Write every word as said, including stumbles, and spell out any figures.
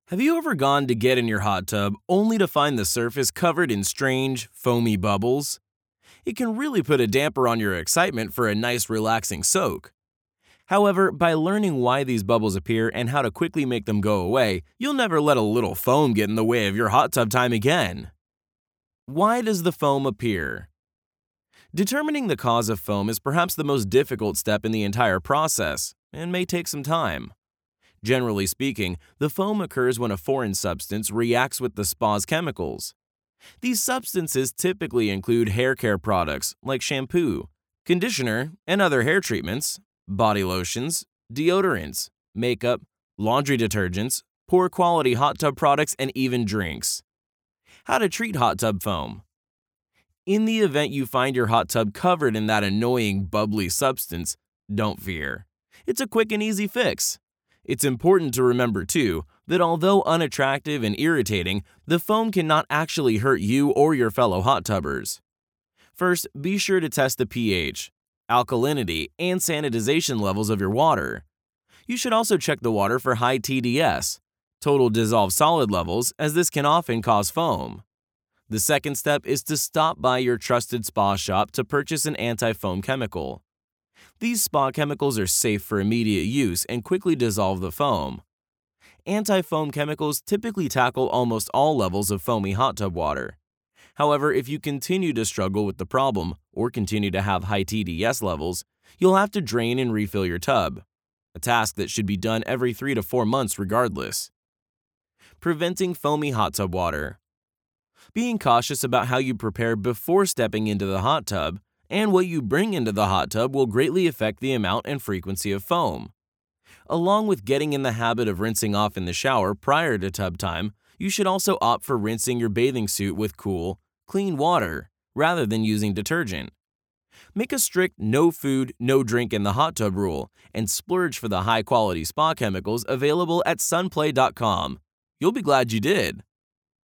Have you ever gone to get in your hot tub only to find the surface covered in strange, foamy bubbles? It can really put a damper on your excitement for a nice, relaxing soak. However, by learning why these bubbles appear and how to quickly make them go away, you'll never let a little foam get in the way of your hot tub time again. Why does the foam appear? Determining the cause of foam is perhaps the most difficult step in the entire process and may take some time. Generally speaking, the foam occurs when a foreign substance reacts with the spa's chemicals. These substances typically include hair care products like shampoo, conditioner, and other hair treatments, body lotions, deodorants, makeup, laundry detergents, poor quality hot tub products, and even drinks. How to treat hot tub foam. In the event you find your hot tub covered in that annoying bubbly substance, don't fear. It's a quick and easy fix. It's important to remember, too, that although unattractive and irritating, the foam cannot actually hurt you or your fellow hot tubbers. First, be sure to test the pH, alkalinity, and sanitization levels of your water. You should also check the water for high T D S, total dissolved solid levels, as this can often cause foam. The second step is to stop by your trusted spa shop to purchase an anti-foam chemical. These spa chemicals are safe for immediate use and quickly dissolve the foam. Anti-foam chemicals typically tackle almost all levels of foamy hot tub water. However, if you continue to struggle with the problem or continue to have high T D S levels, you'll have to drain and refill your tub, a task that should be done every three to four months regardless. Preventing foamy hot tub water. Being cautious about how you prepare before stepping into the hot tub and what you bring into the hot tub will greatly affect the amount and frequency of foam. Along with getting in the habit of rinsing off in the shower prior to tub time, you should also opt for rinsing your bathing suit with cool, clean water rather than using detergent. Make a strict no food, no drink in the hot tub rule and splurge for the high-quality spa chemicals available at sunplay dot com. You'll be glad you did.